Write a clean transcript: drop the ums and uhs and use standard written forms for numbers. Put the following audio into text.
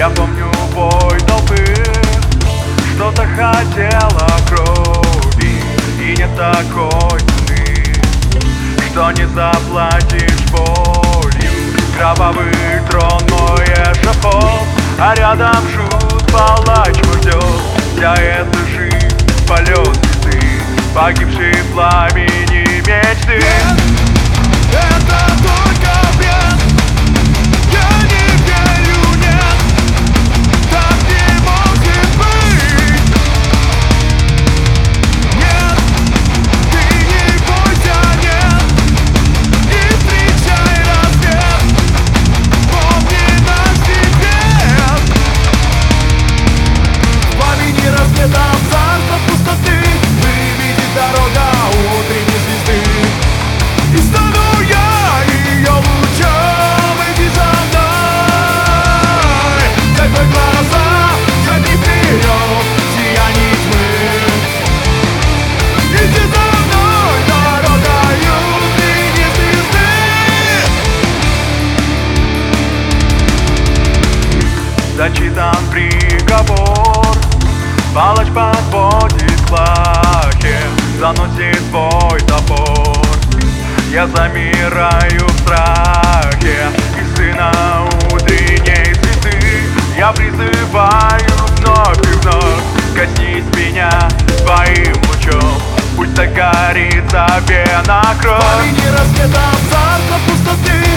Я помню бой толпы, что-то хотела крови, и нет такой цены, что не заплатишь болью. Кровавый трон, мой эшафот, а рядом шут, палач мой ждет. Вся эта жизнь, полет звезды, погибший в пламени мечты. Это только бред, я не верю, нет, так не может быть. Нет, ты не бойся, нет, и встречай рассвет, помни наш секрет. В пламени рассветом царство пустоты выведет дорога утренней звезды. И стану я ее лучом, иди за мной. Дай твои глаза, шаги вперед, сияние тьмы. Иди за мной, дорогою утренней звезды. Зачитан приговор, палач подводит к плахе, заносит свой топор. Я замираю в страхе, и сына утренней звезды я призываю вновь и вновь. Коснись меня своим лучом, пусть загорится вена кровь. В пламени рассветом царство пустоты